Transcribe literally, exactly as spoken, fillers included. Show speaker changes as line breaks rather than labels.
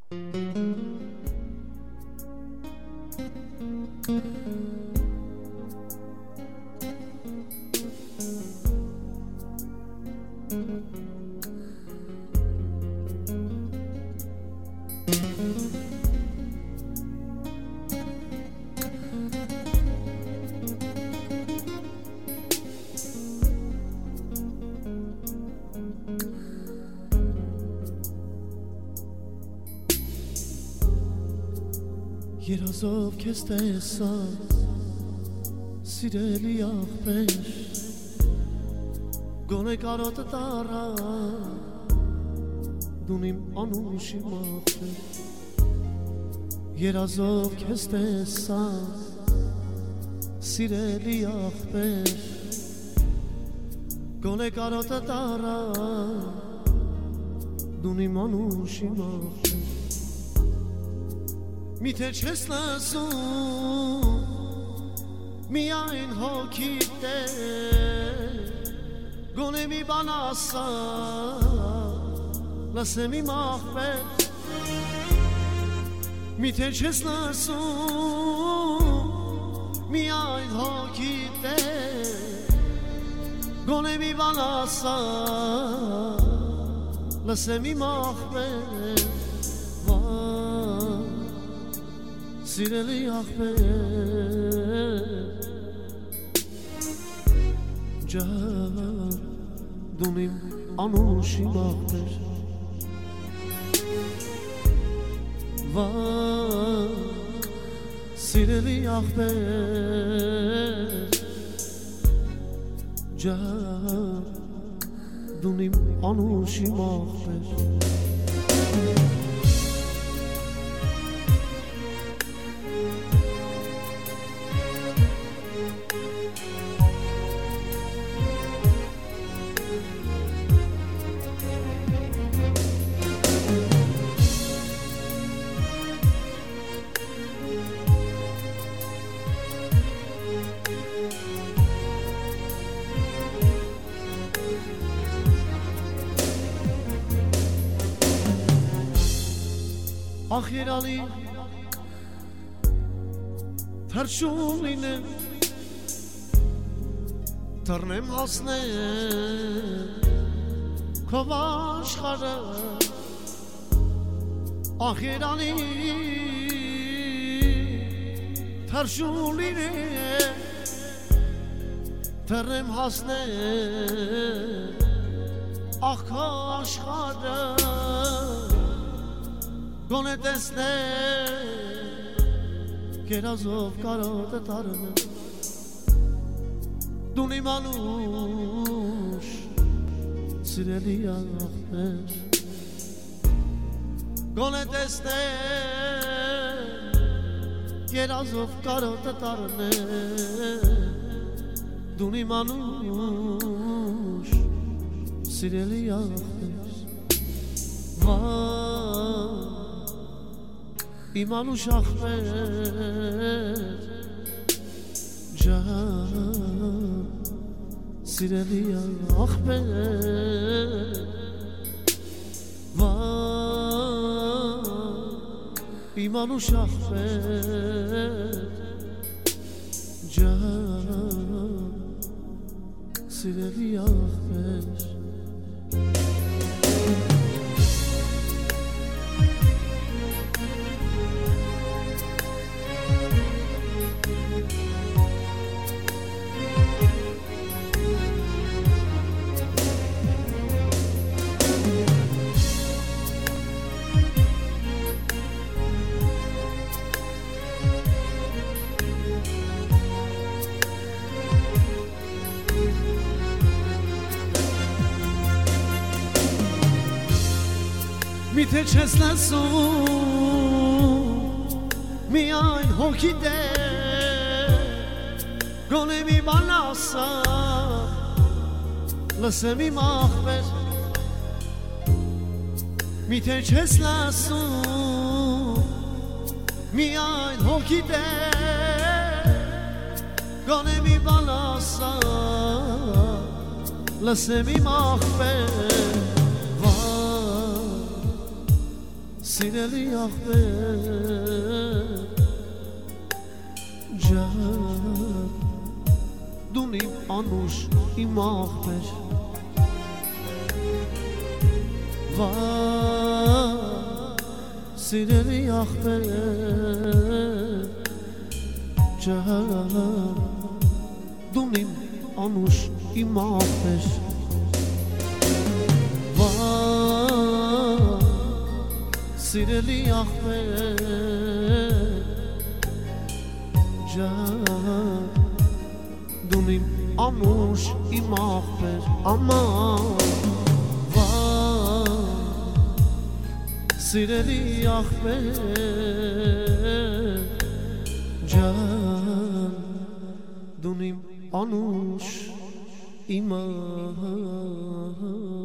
Երազով քեզ տեսա սիրելի աղբեր գոնե կարոտը տարա դուն իմ անուշի մաղբեր Երազով քեզ տեսա սիրելի աղբեր գոնե կարոտը տարա դուն իմ անուշի մաղբեր Միթե չես լսում միայն հոգիդ է գոնե մի բան ասա լսեմ իմ աղբեր Միթե չես լսում միայն հոգիդ է գոնե մի բան ասա լսեմ իմ աղբեր Սիրելի աղբեր Ջան դու իմ անուշի աղբեր Վայ սիրելի աղբեր Ջան դու իմ անուշի աղբեր Ախ երանի թրջում լինեմ թռնեմ հասնեմ քո աշխարհը Ախ երանի թրջում լինեմ թռնեմ հասնեմ ախ քո աշխարհը Գոնե տեսնեմ կերազով կարոտը տարնեմ դուն իմ անուշ սիրելի աղբեր Գոնե տեսնեմ կերազով կարոտը տարնեմ դուն իմ անուշ սիրելի աղբեր Վայ Իմ անուշ աղբեր Ջան սիրելի աղբեր Վայ իմ անուշ աղբեր Ջան սիրելի աղբեր Միթե չես լսում միայն հոգիդ է գոնե մի բան ասա լսեմ իմ աղբեր Միթե չես լսում միայն հոգիդ է գոնե մի բան ասա լսեմ իմ աղբեր սիրելի ախպեր ջան դուն իմ անուշ իմ ախպեր վա սիրելի ախպեր ջան դուն իմ անուշ իմ ախպեր վա սիրելի ախպեր ջան դուն իմ անուշ իմ ախպեր աման վա սիրելի ախպեր ջան դուն իմ անուշ իմ ախպեր